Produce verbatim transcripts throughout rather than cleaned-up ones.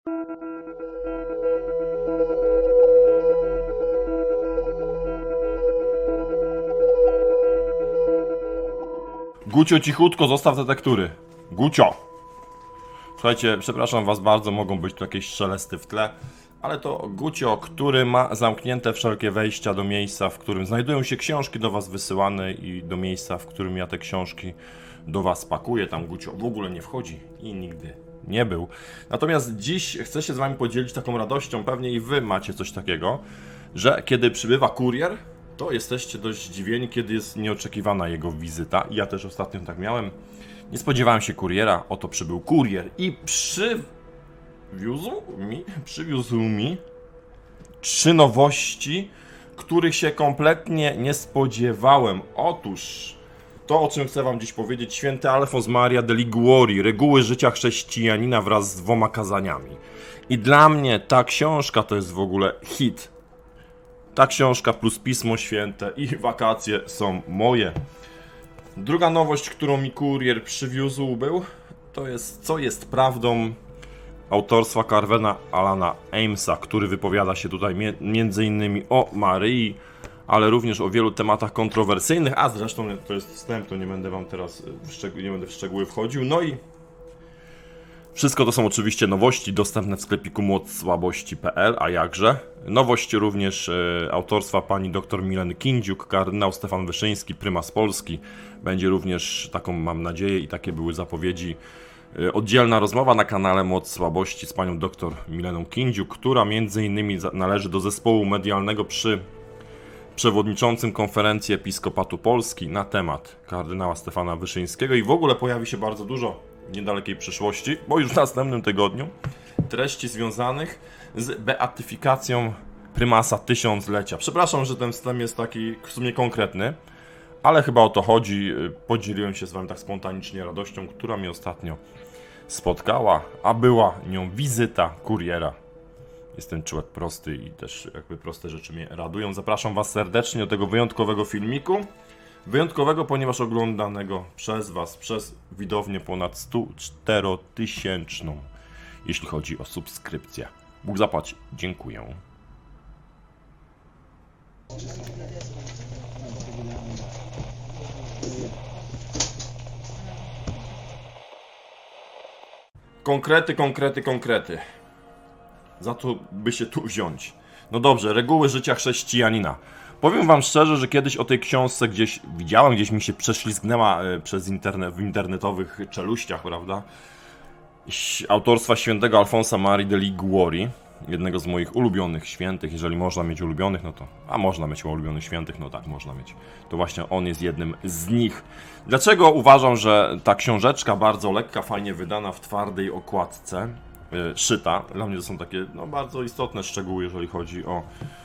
Gucio, cichutko, zostaw te tektury. Gucio! Słuchajcie, przepraszam was bardzo, mogą być tu jakieś szelesty w tle, ale to Gucio, który ma zamknięte wszelkie wejścia do miejsca, w którym znajdują się książki do was wysyłane i do miejsca, w którym ja te książki do was pakuję. Tam Gucio w ogóle nie wchodzi i nigdy nie był. Natomiast dziś chcę się z wami podzielić taką radością, pewnie i wy macie coś takiego, że kiedy przybywa kurier, to jesteście dość zdziwieni, kiedy jest nieoczekiwana jego wizyta. I ja też ostatnio tak miałem. Nie spodziewałem się kuriera, oto przybył kurier i przywiózł mi, przywiózł mi trzy nowości, których się kompletnie nie spodziewałem. Otóż to, o czym chcę wam dziś powiedzieć, święty Alfons Maria de Liguori, Reguły życia chrześcijanina wraz z dwoma kazaniami. I dla mnie ta książka to jest w ogóle hit. Ta książka plus Pismo Święte i wakacje są moje. Druga nowość, którą mi kurier przywiózł był, to jest Co jest prawdą, autorstwa Carvena Allana Amesa, który wypowiada się tutaj między innymi o Maryi, ale również o wielu tematach kontrowersyjnych, a zresztą to jest wstęp, to nie będę wam teraz w szczegóły, nie będę w szczegóły wchodził. No i wszystko to są oczywiście nowości dostępne w sklepiku moc słabości kropka p l, a jakże. Nowość również e, autorstwa pani dr Mileny Kindziuk, kardynał Stefan Wyszyński, prymas Polski. Będzie również, taką mam nadzieję i takie były zapowiedzi, e, oddzielna rozmowa na kanale Moc Słabości z panią dr Mileną Kindziuk, która między innymi należy do zespołu medialnego przy przewodniczącym konferencji Episkopatu Polski na temat kardynała Stefana Wyszyńskiego i w ogóle pojawi się bardzo dużo w niedalekiej przyszłości, bo już w następnym tygodniu, treści związanych z beatyfikacją prymasa tysiąclecia. Przepraszam, że ten wstęp jest taki w sumie konkretny, ale chyba o to chodzi. Podzieliłem się z wami tak spontanicznie radością, która mnie ostatnio spotkała, a była nią wizyta kuriera. Jestem człowiek prosty i też jakby proste rzeczy mnie radują. Zapraszam was serdecznie do tego wyjątkowego filmiku. Wyjątkowego, ponieważ oglądanego przez was, przez widownię ponad sto czterotysięczną, jeśli chodzi o subskrypcję. Bóg zapłać. Dziękuję. Konkrety, konkrety, konkrety. Za to by się tu wziąć. No dobrze, reguły życia chrześcijanina. Powiem wam szczerze, że kiedyś o tej książce gdzieś widziałem, gdzieś mi się prześlizgnęła przez internet, w internetowych czeluściach, prawda? Autorstwa świętego Alfonsa Marii de Liguori, jednego z moich ulubionych świętych. Jeżeli można mieć ulubionych, no to... A można mieć ulubionych świętych, no tak, można mieć. To właśnie on jest jednym z nich. Dlaczego uważam, że ta książeczka bardzo lekka, fajnie wydana, w twardej okładce, yy, szyta, dla mnie to są takie no, bardzo istotne szczegóły, jeżeli chodzi o...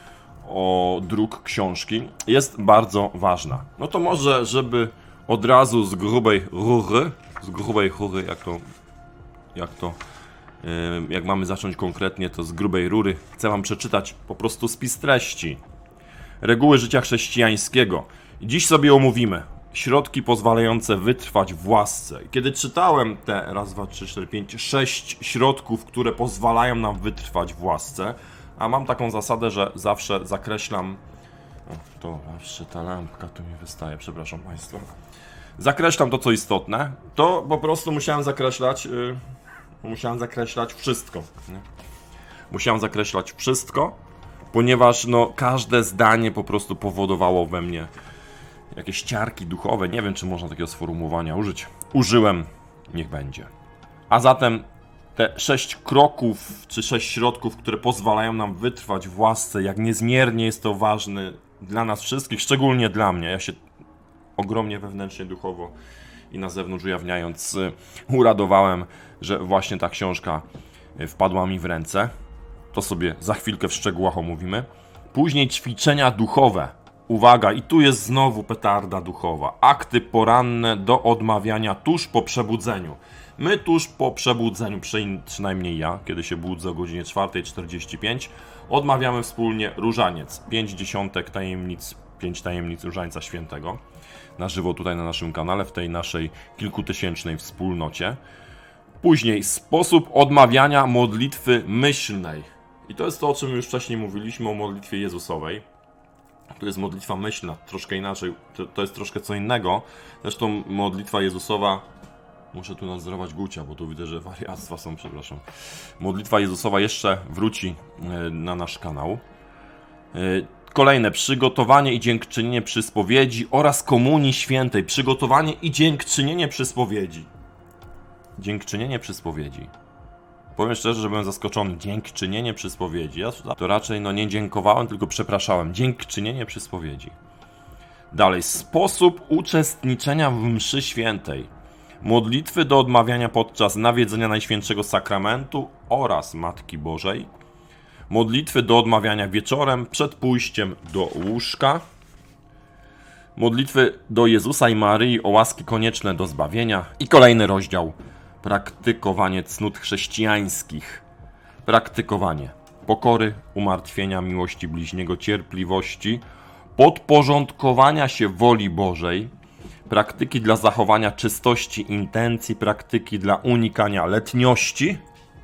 o druk książki, jest bardzo ważna. No to może, żeby od razu z grubej rury, z grubej rury, jak to, jak to, yy, jak mamy zacząć konkretnie, to z grubej rury, chcę wam przeczytać po prostu spis treści. Reguły życia chrześcijańskiego. I dziś sobie omówimy środki pozwalające wytrwać w łasce. Kiedy czytałem te raz, dwa, trzy, cztery, pięć, sześć środków, które pozwalają nam wytrwać w łasce, a mam taką zasadę, że zawsze zakreślam... O, to zawsze ta lampka tu mi wystaje, przepraszam państwa. Zakreślam to, co istotne. To po prostu musiałem zakreślać... Yy, musiałem zakreślać wszystko. Nie? Musiałem zakreślać wszystko, ponieważ no, każde zdanie po prostu powodowało we mnie jakieś ciarki duchowe. Nie wiem, czy można takiego sformułowania użyć. Użyłem, niech będzie. A zatem... Te sześć kroków, czy sześć środków, które pozwalają nam wytrwać w łasce, jak niezmiernie jest to ważne dla nas wszystkich, szczególnie dla mnie. Ja się ogromnie wewnętrznie, duchowo i na zewnątrz ujawniając uradowałem, że właśnie ta książka wpadła mi w ręce. To sobie za chwilkę w szczegółach omówimy. Później ćwiczenia duchowe. Uwaga, i tu jest znowu petarda duchowa. Akty poranne do odmawiania tuż po przebudzeniu. My tuż po przebudzeniu, przynajmniej ja, kiedy się budzę o godzinie czwarta czterdzieści pięć, odmawiamy wspólnie różaniec. Pięć dziesiątek tajemnic, pięć tajemnic Różańca Świętego. Na żywo tutaj na naszym kanale, w tej naszej kilkutysięcznej wspólnocie. Później sposób odmawiania modlitwy myślnej. I to jest to, o czym już wcześniej mówiliśmy, o modlitwie Jezusowej. To jest modlitwa myślna, troszkę inaczej, to, to jest troszkę co innego. Zresztą modlitwa Jezusowa, muszę tu nadzorować Gucia, bo tu widzę, że wariactwa są, przepraszam. Modlitwa Jezusowa jeszcze wróci na nasz kanał. Kolejne, przygotowanie i dziękczynienie przy spowiedzi oraz komunii świętej. Przygotowanie i dziękczynienie przy spowiedzi. Dziękczynienie przy spowiedzi. Powiem szczerze, że byłem zaskoczony. Dziękczynienie przy spowiedzi. Ja to raczej no nie dziękowałem, tylko przepraszałem. Dziękczynienie przy spowiedzi. Dalej, sposób uczestniczenia w mszy świętej. Modlitwy do odmawiania podczas nawiedzenia Najświętszego Sakramentu oraz Matki Bożej. Modlitwy do odmawiania wieczorem przed pójściem do łóżka. Modlitwy do Jezusa i Maryi o łaski konieczne do zbawienia. I kolejny rozdział. Praktykowanie cnót chrześcijańskich. Praktykowanie pokory, umartwienia, miłości bliźniego, cierpliwości, podporządkowania się woli Bożej, praktyki dla zachowania czystości intencji, praktyki dla unikania letniości.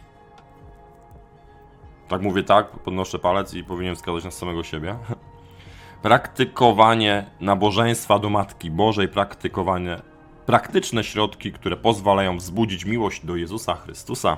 Tak mówię tak, podnoszę palec i powinienem wskazać na samego siebie. Praktykowanie nabożeństwa do Matki Bożej, praktykowanie praktyczne środki, które pozwalają wzbudzić miłość do Jezusa Chrystusa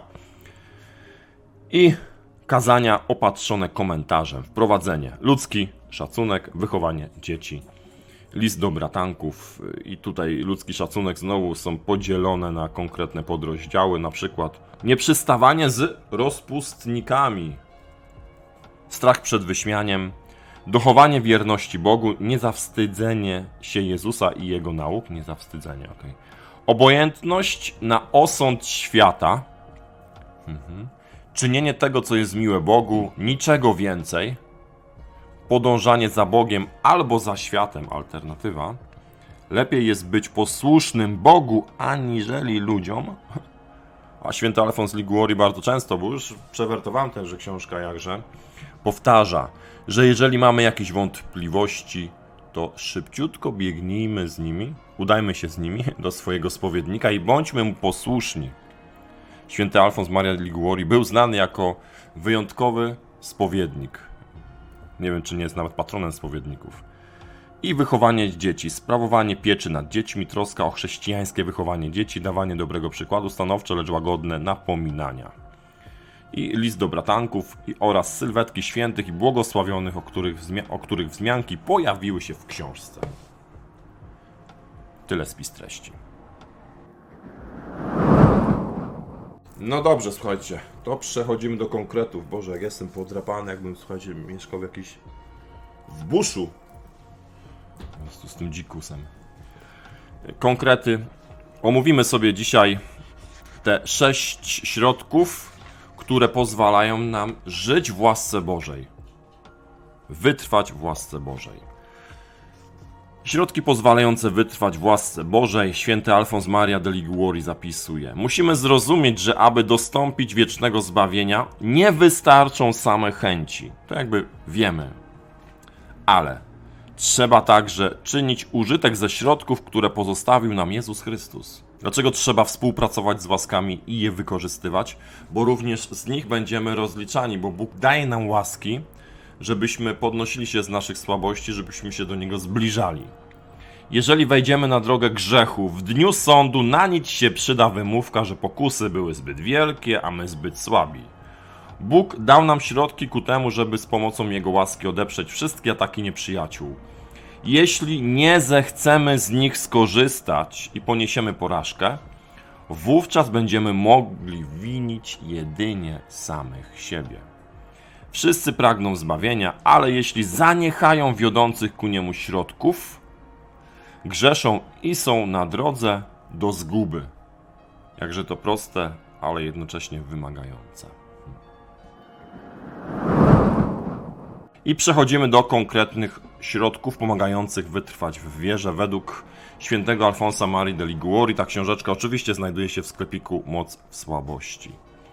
i kazania opatrzone komentarzem, wprowadzenie, ludzki szacunek, wychowanie dzieci, list do bratanków i tutaj ludzki szacunek znowu są podzielone na konkretne podrozdziały, na przykład nieprzystawanie z rozpustnikami, strach przed wyśmianiem, dochowanie wierności Bogu, niezawstydzenie się Jezusa i Jego nauk, niezawstydzenie, ok. Obojętność na osąd świata, mhm. Czynienie tego, co jest miłe Bogu, niczego więcej, podążanie za Bogiem albo za światem, alternatywa, lepiej jest być posłusznym Bogu, aniżeli ludziom. A święty Alfons Liguori bardzo często, bo już przewertowałem tęże książkę jakże, powtarza, że jeżeli mamy jakieś wątpliwości, to szybciutko biegnijmy z nimi, udajmy się z nimi do swojego spowiednika i bądźmy mu posłuszni. Święty Alfons Maria Liguori był znany jako wyjątkowy spowiednik. Nie wiem, czy nie jest nawet patronem spowiedników. I wychowanie dzieci, sprawowanie pieczy nad dziećmi, troska o chrześcijańskie wychowanie dzieci, dawanie dobrego przykładu, stanowcze, lecz łagodne napominania. I list do bratanków i oraz sylwetki świętych i błogosławionych, o których, o których wzmianki pojawiły się w książce. Tyle spis treści. No dobrze, słuchajcie, to przechodzimy do konkretów. Boże, jak jestem podrapany, jakbym, słuchajcie, mieszkał w jakiś... w buszu. Po prostu z tym dzikusem. Konkrety. Omówimy sobie dzisiaj te sześć środków, które pozwalają nam żyć w łasce Bożej. Wytrwać w łasce Bożej. Środki pozwalające wytrwać w łasce Bożej święty Alfons Maria de Liguori zapisuje. Musimy zrozumieć, że aby dostąpić wiecznego zbawienia, nie wystarczą same chęci. To jakby wiemy. Ale trzeba także czynić użytek ze środków, które pozostawił nam Jezus Chrystus. Dlaczego trzeba współpracować z łaskami i je wykorzystywać? Bo również z nich będziemy rozliczani, bo Bóg daje nam łaski, żebyśmy podnosili się z naszych słabości, żebyśmy się do Niego zbliżali. Jeżeli wejdziemy na drogę grzechu, w dniu sądu na nic się przyda wymówka, że pokusy były zbyt wielkie, a my zbyt słabi. Bóg dał nam środki ku temu, żeby z pomocą Jego łaski odeprzeć wszystkie ataki nieprzyjaciół. Jeśli nie zechcemy z nich skorzystać i poniesiemy porażkę, wówczas będziemy mogli winić jedynie samych siebie. Wszyscy pragną zbawienia, ale jeśli zaniechają wiodących ku niemu środków, grzeszą i są na drodze do zguby. Jakże to proste, ale jednocześnie wymagające. I przechodzimy do konkretnych środków pomagających wytrwać w wierze według świętego Alfonsa Marii de Liguori. Ta książeczka oczywiście znajduje się w sklepiku Moc w Słabości.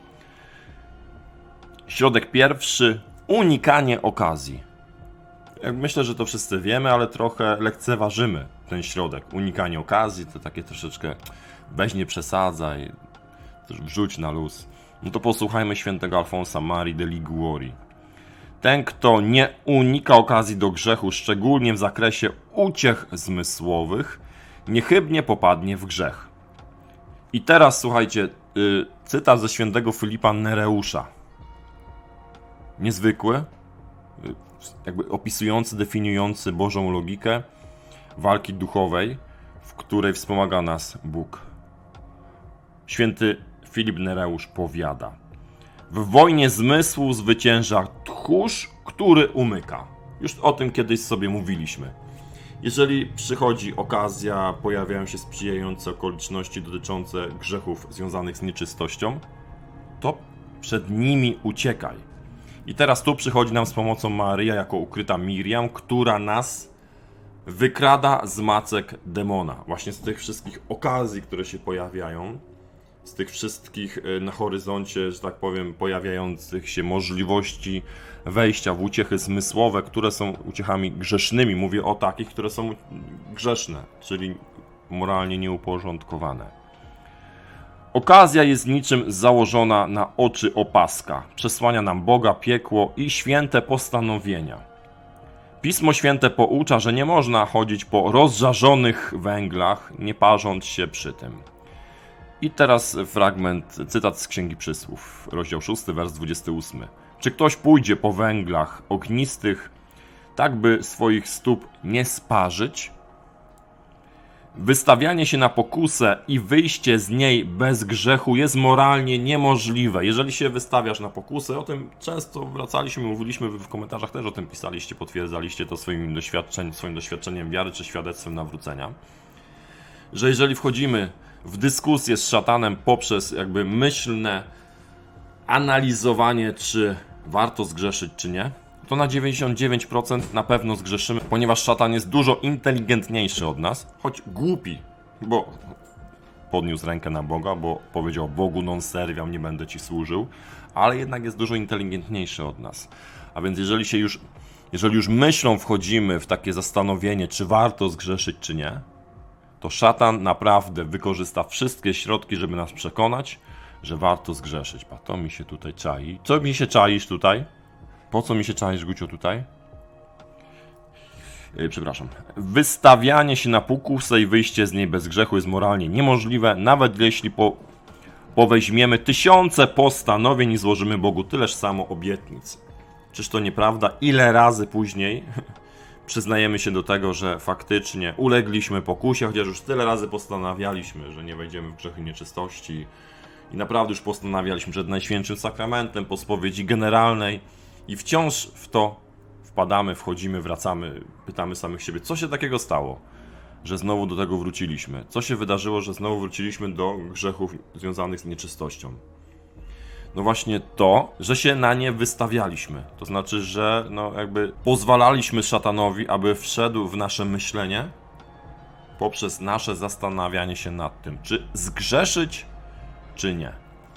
Środek pierwszy. Unikanie okazji. Myślę, że to wszyscy wiemy, ale trochę lekceważymy ten środek. Unikanie okazji to takie troszeczkę weź nie przesadzaj. też wrzuć na luz. No to posłuchajmy świętego Alfonsa Marii de Liguori. Ten, kto nie unika okazji do grzechu, szczególnie w zakresie uciech zmysłowych, niechybnie popadnie w grzech. I teraz słuchajcie, yy, cytat ze świętego Filipa Nereusza. Niezwykły, yy, jakby opisujący, definiujący Bożą logikę walki duchowej, w której wspomaga nas Bóg. Święty Filip Nereusz powiada: w wojnie zmysłu zwycięża tchórz, który umyka. Już o tym kiedyś sobie mówiliśmy. Jeżeli przychodzi okazja, pojawiają się sprzyjające okoliczności dotyczące grzechów związanych z nieczystością, to przed nimi uciekaj. I teraz tu przychodzi nam z pomocą Maryja jako ukryta Miriam, która nas wykrada z macek demona. Właśnie z tych wszystkich okazji, które się pojawiają, z tych wszystkich na horyzoncie, że tak powiem, pojawiających się możliwości wejścia w uciechy zmysłowe, które są uciechami grzesznymi. Mówię o takich, które są grzeszne, czyli moralnie nieuporządkowane. Okazja jest niczym założona na oczy opaska. Przesłania nam Boga, piekło i święte postanowienia. Pismo Święte poucza, że nie można chodzić po rozżarzonych węglach, nie parząc się przy tym. I teraz fragment, cytat z Księgi Przysłów, rozdział szósty, wers dwudziesty ósmy. Czy ktoś pójdzie po węglach ognistych, tak by swoich stóp nie sparzyć? Wystawianie się na pokusę i wyjście z niej bez grzechu jest moralnie niemożliwe. Jeżeli się wystawiasz na pokusę, o tym często wracaliśmy, mówiliśmy, wy w komentarzach też o tym pisaliście, potwierdzaliście to swoim, doświadczeń, swoim doświadczeniem wiary czy świadectwem nawrócenia, że jeżeli wchodzimy w dyskusję z szatanem poprzez jakby myślne analizowanie, czy warto zgrzeszyć, czy nie, to na dziewięćdziesiąt dziewięć procent na pewno zgrzeszymy, ponieważ szatan jest dużo inteligentniejszy od nas, choć głupi, bo podniósł rękę na Boga, bo powiedział: Bogu non serviam, nie będę Ci służył, ale jednak jest dużo inteligentniejszy od nas. A więc jeżeli się już, jeżeli już myślą wchodzimy w takie zastanowienie, czy warto zgrzeszyć, czy nie, to szatan naprawdę wykorzysta wszystkie środki, żeby nas przekonać, że warto zgrzeszyć. Pa, to mi się tutaj czai. Co mi się czaisz tutaj? Po co mi się czaisz, Gucio, tutaj? Yy, przepraszam. Wystawianie się na pokusę i wyjście z niej bez grzechu jest moralnie niemożliwe, nawet jeśli po, poweźmiemy tysiące postanowień i złożymy Bogu tyleż samo obietnic. Czyż to nieprawda? Ile razy później przyznajemy się do tego, że faktycznie ulegliśmy pokusie, chociaż już tyle razy postanawialiśmy, że nie wejdziemy w grzechy nieczystości i naprawdę już postanawialiśmy przed Najświętszym Sakramentem, po spowiedzi generalnej i wciąż w to wpadamy, wchodzimy, wracamy, pytamy samych siebie, co się takiego stało, że znowu do tego wróciliśmy? Co się wydarzyło, że znowu wróciliśmy do grzechów związanych z nieczystością? No właśnie to, że się na nie wystawialiśmy. To znaczy, że no jakby pozwalaliśmy szatanowi, aby wszedł w nasze myślenie poprzez nasze zastanawianie się nad tym, czy zgrzeszyć, czy nie.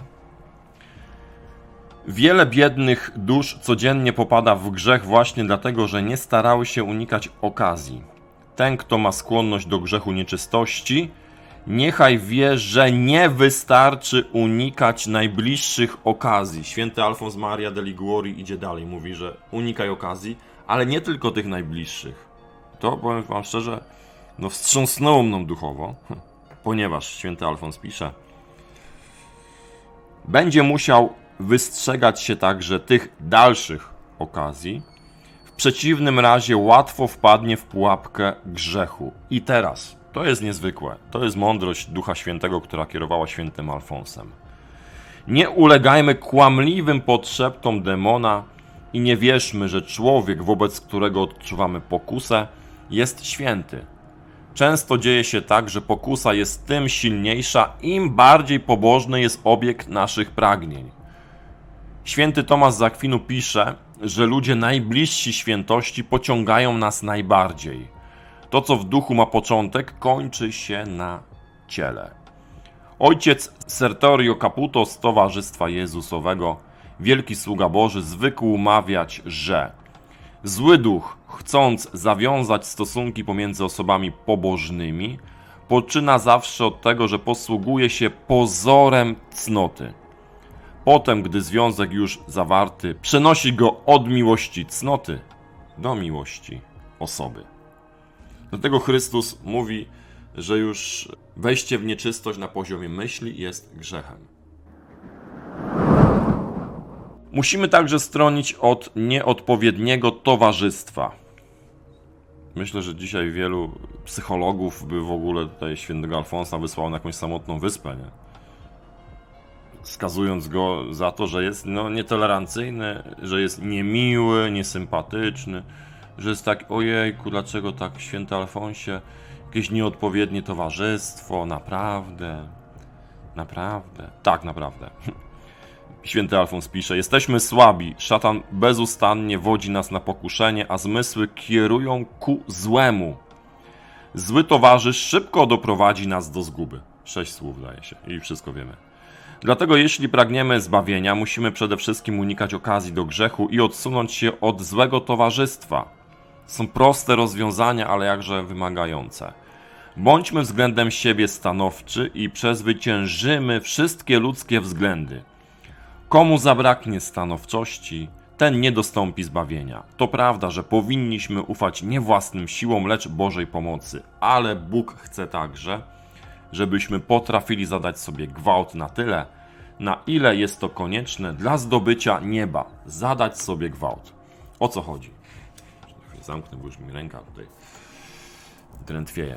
Wiele biednych dusz codziennie popada w grzech właśnie dlatego, że nie starały się unikać okazji. Ten, kto ma skłonność do grzechu nieczystości, niechaj wie, że nie wystarczy unikać najbliższych okazji. Święty Alfons Maria de Liguori idzie dalej, mówi, że unikaj okazji, ale nie tylko tych najbliższych. To, powiem wam szczerze, no wstrząsnęło mną duchowo, ponieważ święty Alfons pisze: będzie musiał wystrzegać się także tych dalszych okazji, w przeciwnym razie łatwo wpadnie w pułapkę grzechu. I teraz, to jest niezwykłe, to jest mądrość Ducha Świętego, która kierowała świętym Alfonsem. Nie ulegajmy kłamliwym podszeptom demona i nie wierzmy, że człowiek, wobec którego odczuwamy pokusę, jest święty. Często dzieje się tak, że pokusa jest tym silniejsza, im bardziej pobożny jest obiekt naszych pragnień. Święty Tomasz z Akwinu pisze, że ludzie najbliżsi świętości pociągają nas najbardziej. To, co w duchu ma początek, kończy się na ciele. Ojciec Sertorio Caputo z Towarzystwa Jezusowego, wielki sługa Boży, zwykł mawiać, że zły duch, chcąc zawiązać stosunki pomiędzy osobami pobożnymi, poczyna zawsze od tego, że posługuje się pozorem cnoty. Potem, gdy związek już zawarty, przenosi go od miłości cnoty do miłości osoby. Dlatego Chrystus mówi, że już wejście w nieczystość na poziomie myśli jest grzechem. Musimy także stronić od nieodpowiedniego towarzystwa. Myślę, że dzisiaj wielu psychologów by w ogóle tutaj świętego Alfonsa wysłało na jakąś samotną wyspę, nie? Skazując go za to, że jest no, nietolerancyjny, że jest niemiły, niesympatyczny, że jest tak, ojejku, dlaczego tak, święty Alfonsie, jakieś nieodpowiednie towarzystwo, naprawdę, naprawdę, tak naprawdę. Święty Alfons pisze, jesteśmy słabi, szatan bezustannie wodzi nas na pokuszenie, a zmysły kierują ku złemu. Zły towarzysz szybko doprowadzi nas do zguby. Sześć słów daje się i wszystko wiemy. Dlatego jeśli pragniemy zbawienia, musimy przede wszystkim unikać okazji do grzechu i odsunąć się od złego towarzystwa. Są proste rozwiązania, ale jakże wymagające. Bądźmy względem siebie stanowczy i przezwyciężymy wszystkie ludzkie względy. Komu zabraknie stanowczości, ten nie dostąpi zbawienia. To prawda, że powinniśmy ufać nie własnym siłom, lecz Bożej pomocy, ale Bóg chce także, żebyśmy potrafili zadać sobie gwałt na tyle, na ile jest to konieczne dla zdobycia nieba. Zadać sobie gwałt. O co chodzi? Zamknę, bo już mi ręka tutaj drętwieje.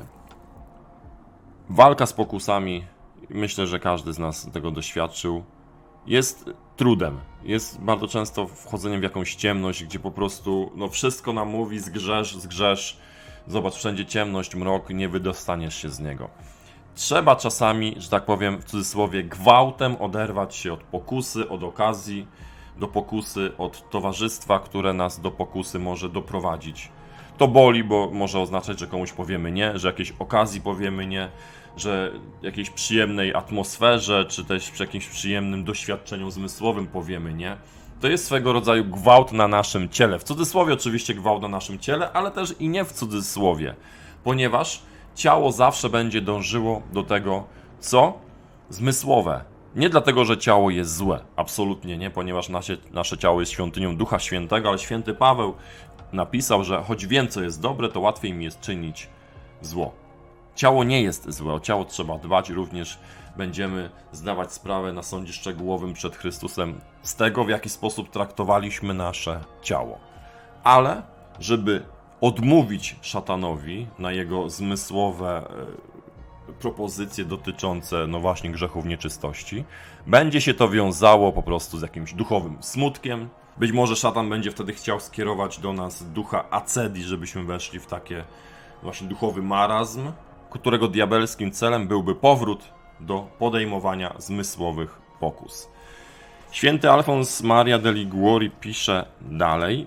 Walka z pokusami, myślę, że każdy z nas tego doświadczył, jest trudem. Jest bardzo często wchodzeniem w jakąś ciemność, gdzie po prostu no wszystko nam mówi zgrzesz, zgrzesz, zobacz, wszędzie ciemność, mrok, nie wydostaniesz się z niego. Trzeba czasami, że tak powiem w cudzysłowie, gwałtem oderwać się od pokusy, od okazji do pokusy, od towarzystwa, które nas do pokusy może doprowadzić. To boli, bo może oznaczać, że komuś powiemy nie, że jakiejś okazji powiemy nie, że jakiejś przyjemnej atmosferze, czy też przy jakimś przyjemnym doświadczeniu zmysłowym powiemy nie. To jest swego rodzaju gwałt na naszym ciele. W cudzysłowie oczywiście gwałt na naszym ciele, ale też i nie w cudzysłowie, ponieważ ciało zawsze będzie dążyło do tego, co? Zmysłowe. Nie dlatego, że ciało jest złe, absolutnie nie, ponieważ nasze, nasze ciało jest świątynią Ducha Świętego, ale święty Paweł napisał, że choć wiem, co jest dobre, to łatwiej mi jest czynić zło. Ciało nie jest złe, o ciało trzeba dbać, również będziemy zdawać sprawę na sądzie szczegółowym przed Chrystusem z tego, w jaki sposób traktowaliśmy nasze ciało. Ale, żeby odmówić szatanowi na jego zmysłowe e, propozycje dotyczące, no właśnie, grzechów nieczystości, będzie się to wiązało po prostu z jakimś duchowym smutkiem. Być może szatan będzie wtedy chciał skierować do nas ducha acedii, żebyśmy weszli w takie właśnie duchowy marazm, którego diabelskim celem byłby powrót do podejmowania zmysłowych pokus. Święty Alfons Maria de Liguori pisze dalej,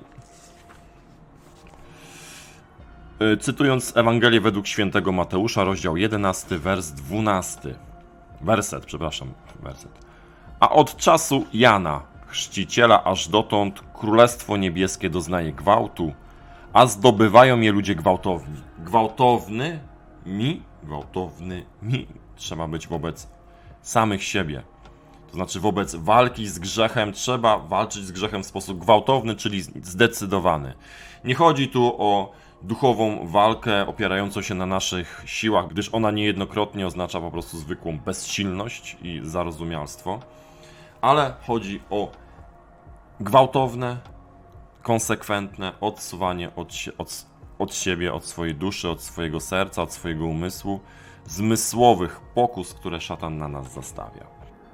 cytując Ewangelię według świętego Mateusza, rozdział jedenasty, wers dwunasty. Werset, przepraszam, werset. A od czasu Jana, chrzciciela, aż dotąd Królestwo Niebieskie doznaje gwałtu, a zdobywają je ludzie gwałtowni. Gwałtowny mi, gwałtowny mi trzeba być wobec samych siebie. To znaczy wobec walki z grzechem trzeba walczyć z grzechem w sposób gwałtowny, czyli zdecydowany. Nie chodzi tu o duchową walkę opierającą się na naszych siłach, gdyż ona niejednokrotnie oznacza po prostu zwykłą bezsilność i zarozumialstwo, ale chodzi o gwałtowne, konsekwentne odsuwanie od, od, od siebie, od swojej duszy, od swojego serca, od swojego umysłu, zmysłowych pokus, które szatan na nas zastawia.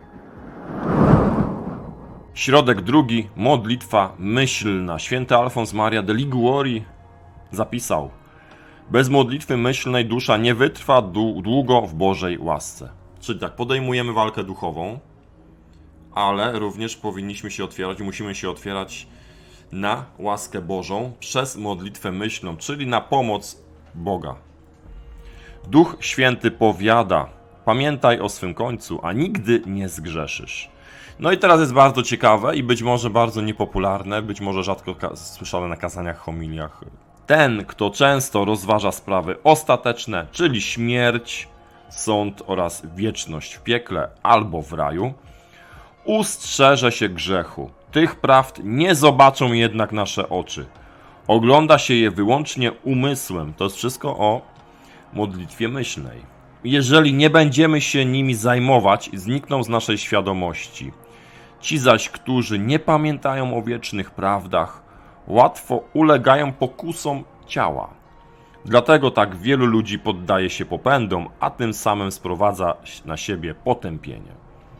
Środek drugi, modlitwa myślna. Święty Alfons Maria de Liguori zapisał: bez modlitwy myślnej dusza nie wytrwa długo w Bożej łasce. Czyli tak, podejmujemy walkę duchową, ale również powinniśmy się otwierać, musimy się otwierać na łaskę Bożą przez modlitwę myślną, czyli na pomoc Boga. Duch Święty powiada: pamiętaj o swym końcu, a nigdy nie zgrzeszysz. No i teraz jest bardzo ciekawe i być może bardzo niepopularne, być może rzadko słyszane na kazaniach, homiliach. Ten, kto często rozważa sprawy ostateczne, czyli śmierć, sąd oraz wieczność w piekle albo w raju, ustrzeże się grzechu. Tych prawd nie zobaczą jednak nasze oczy. Ogląda się je wyłącznie umysłem. To jest wszystko o modlitwie myślnej. Jeżeli nie będziemy się nimi zajmować, znikną z naszej świadomości. Ci zaś, którzy nie pamiętają o wiecznych prawdach, łatwo ulegają pokusom ciała. Dlatego tak wielu ludzi poddaje się popędom, a tym samym sprowadza na siebie potępienie.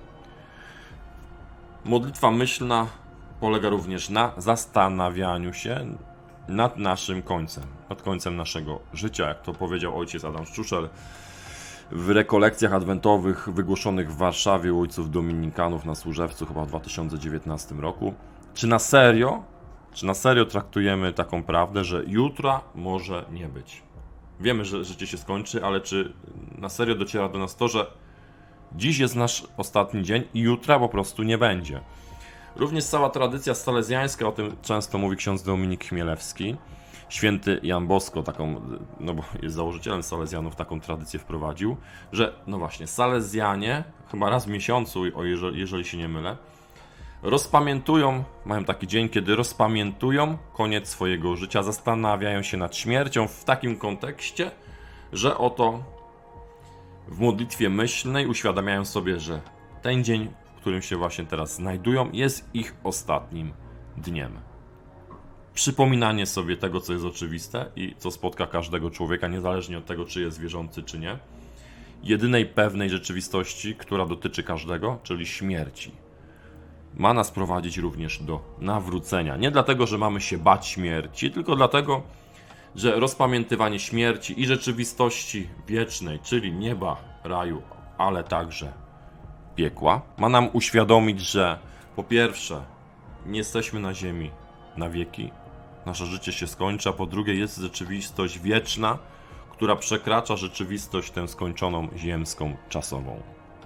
Modlitwa myślna polega również na zastanawianiu się nad naszym końcem, nad końcem naszego życia, jak to powiedział ojciec Adam Szczuszel w rekolekcjach adwentowych wygłoszonych w Warszawie u ojców dominikanów na Służewcu chyba w dwa tysiące dziewiętnastym roku. Czy na serio, czy na serio traktujemy taką prawdę, że jutra może nie być? Wiemy, że życie się skończy, ale czy na serio dociera do nas to, że dziś jest nasz ostatni dzień i jutra po prostu nie będzie? Również cała tradycja salezjańska, o tym często mówi ksiądz Dominik Chmielewski, święty Jan Bosko, taką, no bo jest założycielem salezjanów, taką tradycję wprowadził, że no właśnie, salezjanie chyba raz w miesiącu, o jeżeli, jeżeli się nie mylę, rozpamiętują, mają taki dzień, kiedy rozpamiętują koniec swojego życia, zastanawiają się nad śmiercią w takim kontekście, że oto w modlitwie myślnej uświadamiają sobie, że ten dzień, w którym się właśnie teraz znajdują, jest ich ostatnim dniem. Przypominanie sobie tego, co jest oczywiste i co spotka każdego człowieka, niezależnie od tego, czy jest wierzący, czy nie. Jedynej pewnej rzeczywistości, która dotyczy każdego, czyli śmierci. Ma nas prowadzić również do nawrócenia. Nie dlatego, że mamy się bać śmierci, tylko dlatego, że rozpamiętywanie śmierci i rzeczywistości wiecznej, czyli nieba, raju, ale także piekła, ma nam uświadomić, że po pierwsze, nie jesteśmy na ziemi na wieki, nasze życie się skończy, a po drugie jest rzeczywistość wieczna, która przekracza rzeczywistość tę skończoną ziemską, czasową.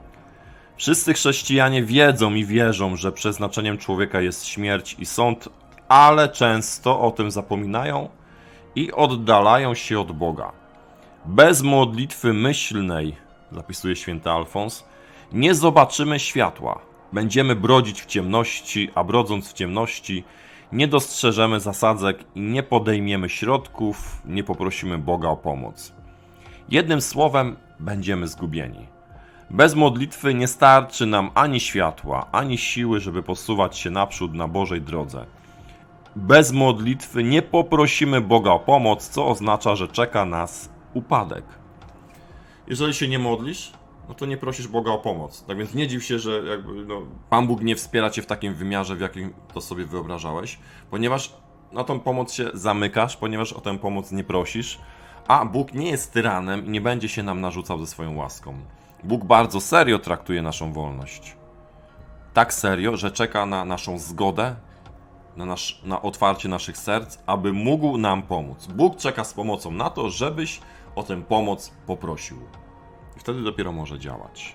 Wszyscy chrześcijanie wiedzą i wierzą, że przeznaczeniem człowieka jest śmierć i sąd, ale często o tym zapominają i oddalają się od Boga. Bez modlitwy myślnej, zapisuje święty Alfons, nie zobaczymy światła. Będziemy brodzić w ciemności, a brodząc w ciemności nie dostrzeżemy zasadzek i nie podejmiemy środków, nie poprosimy Boga o pomoc. Jednym słowem, będziemy zgubieni. Bez modlitwy nie starczy nam ani światła, ani siły, żeby posuwać się naprzód na Bożej drodze. Bez modlitwy nie poprosimy Boga o pomoc, co oznacza, że czeka nas upadek. Jeżeli się nie modlisz, no to nie prosisz Boga o pomoc. Tak więc nie dziw się, że jakby, no, Pan Bóg nie wspiera cię w takim wymiarze, w jakim to sobie wyobrażałeś, ponieważ na tą pomoc się zamykasz, ponieważ o tę pomoc nie prosisz, a Bóg nie jest tyranem i nie będzie się nam narzucał ze swoją łaską. Bóg bardzo serio traktuje naszą wolność. Tak serio, że czeka na naszą zgodę, na, nasz, na otwarcie naszych serc, aby mógł nam pomóc. Bóg czeka z pomocą na to, żebyś o tę pomoc poprosił. I wtedy dopiero może działać.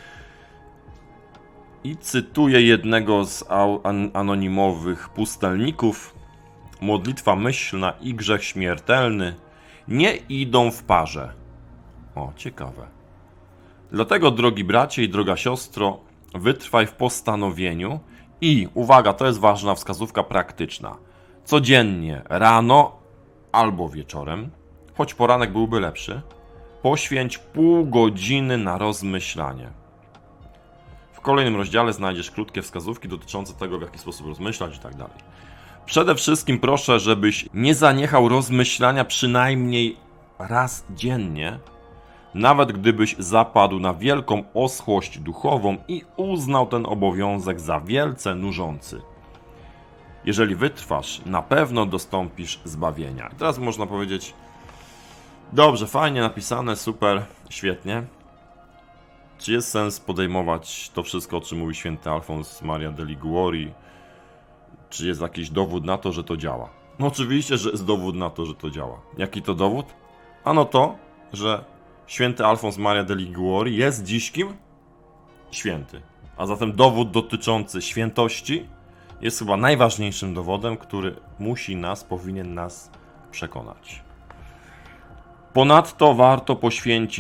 I cytuję jednego z anonimowych pustelników: modlitwa myślna i grzech śmiertelny nie idą w parze. O, ciekawe. Dlatego, drogi bracie i droga siostro, wytrwaj w postanowieniu i, uwaga, to jest ważna wskazówka praktyczna, codziennie rano albo wieczorem, choć poranek byłby lepszy, poświęć pół godziny na rozmyślanie. W kolejnym rozdziale znajdziesz krótkie wskazówki dotyczące tego, w jaki sposób rozmyślać i tak dalej. Przede wszystkim proszę, żebyś nie zaniechał rozmyślania przynajmniej raz dziennie, nawet gdybyś zapadł na wielką oschłość duchową i uznał ten obowiązek za wielce nużący. Jeżeli wytrwasz, na pewno dostąpisz zbawienia. I teraz można powiedzieć: dobrze, fajnie napisane, super, świetnie. Czy jest sens podejmować to wszystko, o czym mówi święty Alfons Maria de Liguori? Czy jest jakiś dowód na to, że to działa? No oczywiście, że jest dowód na to, że to działa. Jaki to dowód? Ano to, że święty Alfons Maria de Liguori jest dziś kim? Święty. A zatem dowód dotyczący świętości jest chyba najważniejszym dowodem, który musi nas, powinien nas przekonać. Ponadto warto poświęcić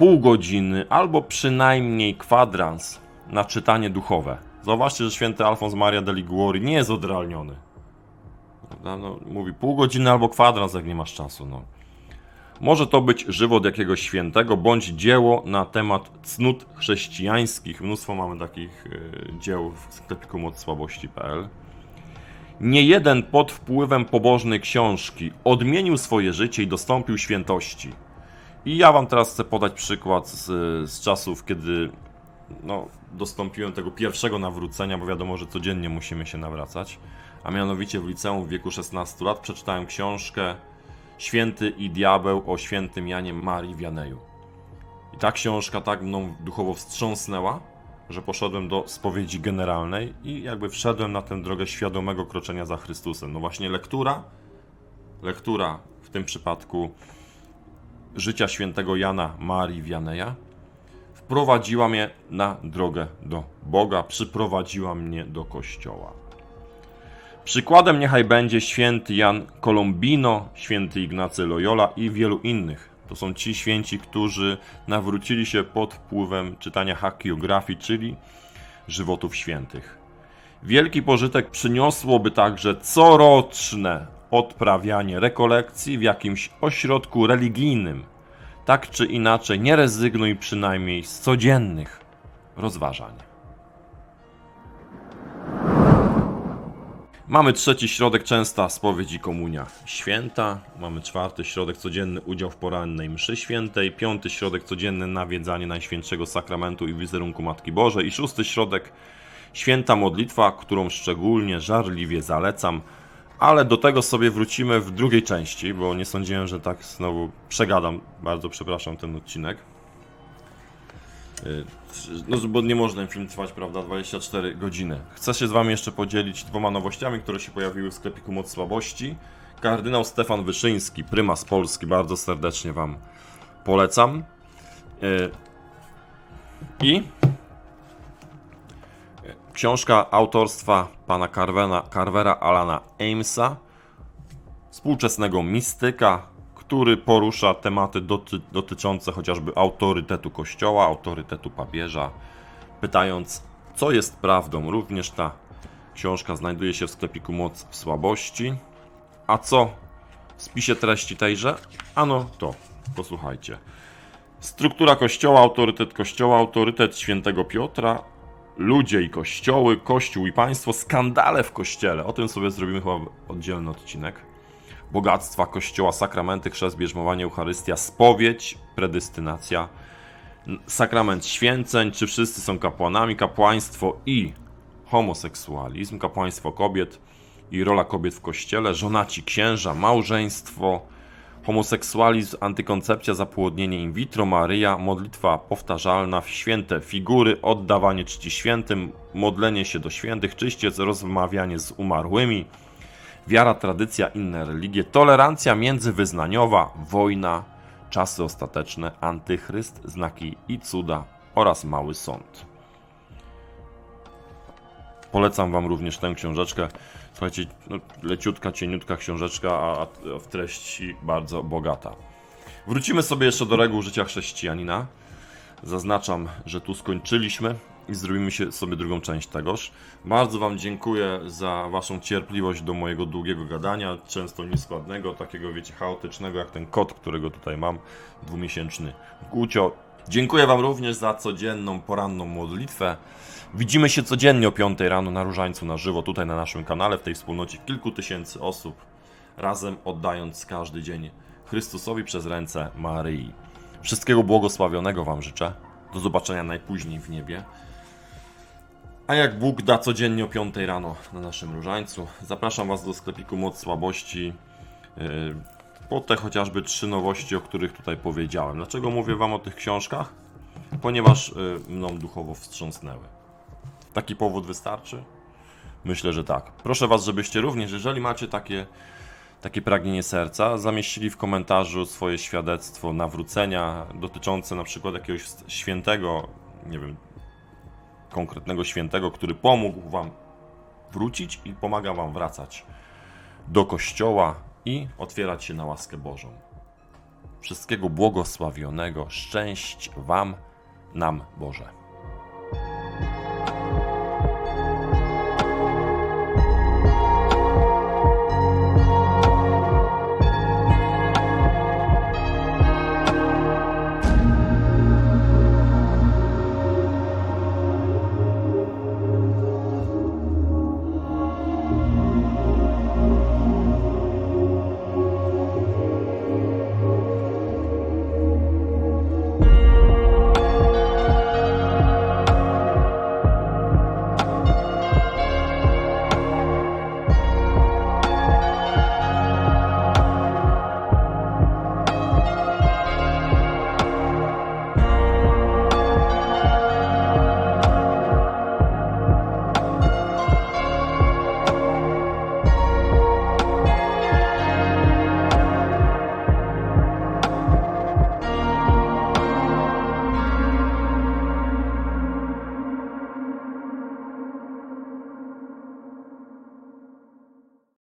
pół godziny albo przynajmniej kwadrans na czytanie duchowe. Zauważcie, że święty Alfons Maria de Liguori nie jest odrealniony. No, mówi pół godziny albo kwadrans, jak nie masz czasu. No. Może to być żywot jakiegoś świętego, bądź dzieło na temat cnót chrześcijańskich. Mnóstwo mamy takich y, dzieł w sklepiku moc słabości kropka p l. Nie jeden pod wpływem pobożnej książki odmienił swoje życie i dostąpił świętości. I ja wam teraz chcę podać przykład z, z czasów, kiedy no, dostąpiłem tego pierwszego nawrócenia, bo wiadomo, że codziennie musimy się nawracać. A mianowicie w liceum w wieku szesnastu lat przeczytałem książkę Święty i Diabeł o świętym Janie Marii Wianeju. I ta książka tak mną duchowo wstrząsnęła, że poszedłem do spowiedzi generalnej i jakby wszedłem na tę drogę świadomego kroczenia za Chrystusem. No właśnie lektura, lektura w tym przypadku życia świętego Jana Marii Wianeja wprowadziła mnie na drogę do Boga, przyprowadziła mnie do Kościoła. Przykładem niechaj będzie święty Jan Colombino, święty Ignacy Loyola i wielu innych. To są ci święci, którzy nawrócili się pod wpływem czytania hagiografii, czyli żywotów świętych. Wielki pożytek przyniosłoby także coroczne odprawianie rekolekcji w jakimś ośrodku religijnym. Tak czy inaczej, nie rezygnuj przynajmniej z codziennych rozważań. Mamy trzeci środek, częsta spowiedź i komunia święta. Mamy czwarty środek, codzienny udział w porannej mszy świętej. Piąty środek, codzienne nawiedzanie Najświętszego Sakramentu i wizerunku Matki Bożej. I szósty środek, święta modlitwa, którą szczególnie żarliwie zalecam. Ale do tego sobie wrócimy w drugiej części, bo nie sądziłem, że tak znowu przegadam. Bardzo przepraszam ten odcinek. No, bo nie można ten film trwać, prawda, dwadzieścia cztery godziny. Chcę się z wami jeszcze podzielić dwoma nowościami, które się pojawiły w sklepiku Moc Słabości. Kardynał Stefan Wyszyński, prymas Polski, bardzo serdecznie wam polecam. I książka autorstwa pana Carvera, Carvera Alana Amesa, współczesnego mistyka, który porusza tematy doty, dotyczące chociażby autorytetu Kościoła, autorytetu papieża, pytając, co jest prawdą. Również ta książka znajduje się w sklepiku Moc w Słabości. A co w spisie treści tejże? Ano to, posłuchajcie. Struktura Kościoła, autorytet Kościoła, autorytet świętego Piotra, ludzie i kościoły, Kościół i państwo, skandale w Kościele. O tym sobie zrobimy chyba oddzielny odcinek. Bogactwa Kościoła, sakramenty, chrzest, bierzmowanie, Eucharystia, spowiedź, predestynacja, sakrament święceń, czy wszyscy są kapłanami, kapłaństwo i homoseksualizm, kapłaństwo kobiet i rola kobiet w Kościele, żonaci księża, małżeństwo, homoseksualizm, antykoncepcja, zapłodnienie in vitro, Maryja, modlitwa powtarzalna, święte figury, oddawanie czci świętym, modlenie się do świętych, czyściec, rozmawianie z umarłymi, wiara, tradycja, inne religie, tolerancja międzywyznaniowa, wojna, czasy ostateczne, antychryst, znaki i cuda oraz mały sąd. Polecam wam również tę książeczkę. Słuchajcie, no, leciutka, cieniutka książeczka, a w treści bardzo bogata. Wrócimy sobie jeszcze do reguł życia chrześcijanina. Zaznaczam, że tu skończyliśmy i zrobimy się sobie drugą część tegoż. Bardzo wam dziękuję za waszą cierpliwość do mojego długiego gadania, często nieskładnego, takiego wiecie, chaotycznego, jak ten kot, którego tutaj mam, dwumiesięczny Gucio. Dziękuję wam również za codzienną, poranną modlitwę. Widzimy się codziennie o piątej rano na Różańcu na żywo, tutaj na naszym kanale, w tej wspólnocie kilku tysięcy osób, razem oddając każdy dzień Chrystusowi przez ręce Maryi. Wszystkiego błogosławionego wam życzę. Do zobaczenia najpóźniej w niebie. A jak Bóg da, codziennie o piątej rano na naszym Różańcu. Zapraszam was do sklepiku Moc Słabości yy, po te chociażby trzy nowości, o których tutaj powiedziałem. Dlaczego mówię wam o tych książkach? Ponieważ yy, mną duchowo wstrząsnęły. Taki powód wystarczy? Myślę, że tak. Proszę was, żebyście również, jeżeli macie takie, takie pragnienie serca, zamieścili w komentarzu swoje świadectwo nawrócenia dotyczące na przykład jakiegoś świętego, nie wiem, konkretnego świętego, który pomógł wam wrócić i pomaga wam wracać do Kościoła i otwierać się na łaskę Bożą. Wszystkiego błogosławionego. Szczęść Wam, nam Boże.